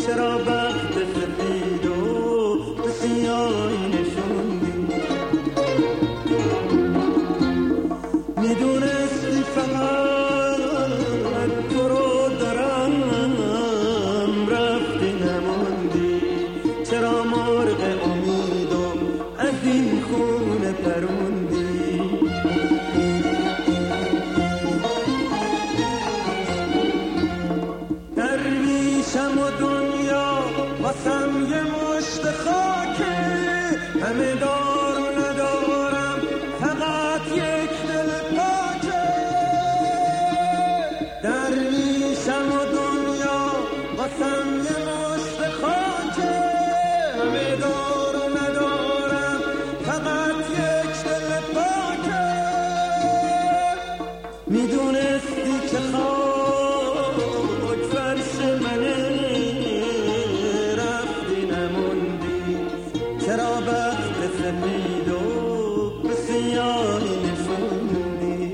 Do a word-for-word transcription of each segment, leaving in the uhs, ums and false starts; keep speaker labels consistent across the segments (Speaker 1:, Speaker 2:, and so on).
Speaker 1: چرا بخت سفید و به سیاهی نشوندی؟ میدونستی فقط تو رو دارم، رفتی نموندی. چرا مرغ امیدو از این خونه پروندی؟ درویشم و دنیا واسم یه مشت خاکه، همه دار و ندارم فقط یک دل پاکه. درویشم و دنیا واسم یه مشت خاکه، همه دار و ندارم فقط یک دل پاکه. میدونستی که خاک فرش منه، رفتی نموندی. چرا بخت سفید و به سیاهی نشوندی؟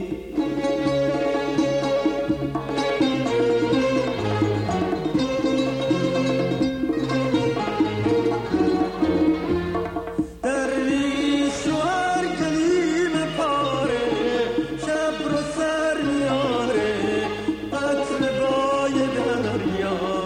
Speaker 1: درویش و هر کلیم پاره، شب رو سر میاره قطر بای دریا.